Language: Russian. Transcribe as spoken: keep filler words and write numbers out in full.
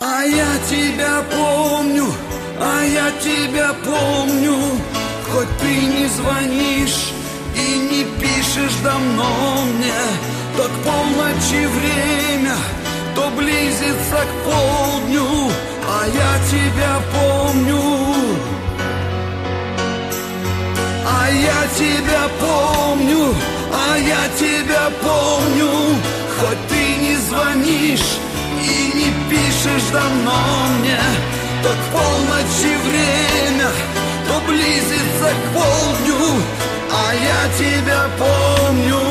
А я тебя помню, а я тебя помню. Хоть ты не звонишь и не пишешь давно мне, то к полночи время, то близится к полдню. А я тебя помню, а я тебя помню, а я тебя помню. Хоть ты не звонишь и не пишешь давно мне, то к полночи время, то близится к полдню. А я тебя помню.